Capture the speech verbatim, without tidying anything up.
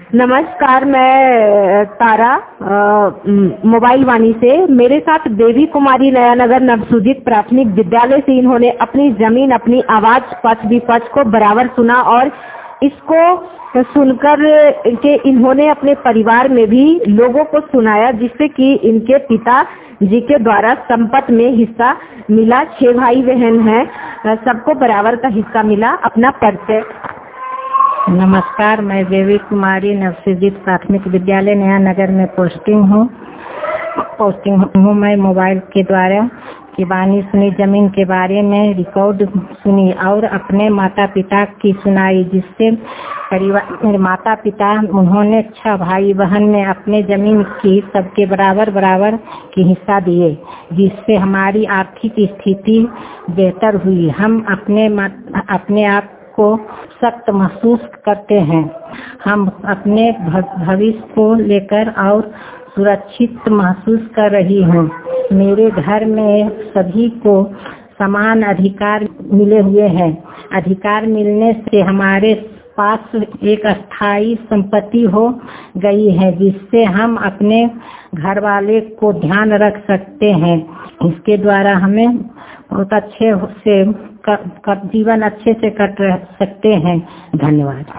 नमस्कार, मैं तारा मोबाइल वाणी से। मेरे साथ देवी कुमारी नयानगर नवसुजित प्राथमिक विद्यालय से इन्होंने अपनी जमीन अपनी आवाज पक्ष विपक्ष को बराबर सुना और इसको सुनकर के इन्होंने अपने परिवार में भी लोगों को सुनाया, जिससे कि इनके पिता जी के द्वारा संपत्ति में हिस्सा मिला। छह भाई बहन हैं, सबको बराबर का हिस्सा मिला। अपना परिचय। नमस्कार, मैं देवी कुमारी नवसुजित प्राथमिक विद्यालय नया नगर में पोस्टिंग हूँ पोस्टिंग हूँ मैं मोबाइल के द्वारा की वाणी सुनी, जमीन के बारे में रिकॉर्ड सुनी और अपने माता पिता की सुनाई, जिससे परिवार मेरे माता पिता उन्होंने छह भाई बहन में अपने जमीन की सबके बराबर बराबर की हिस्सा दिए, जिससे हमारी आर्थिक स्थिति बेहतर हुई। हम अपने अपने आप को सख्त महसूस करते हैं। हम अपने भविष्य को लेकर और सुरक्षित महसूस कर रही हूँ। मेरे घर में सभी को समान अधिकार मिले हुए हैं। अधिकार मिलने से हमारे पास एक अस्थायी संपत्ति हो गई है, जिससे हम अपने घर वाले को ध्यान रख सकते हैं। इसके द्वारा हमें बहुत अच्छे से कर, कर, जीवन अच्छे से कट सकते हैं। धन्यवाद।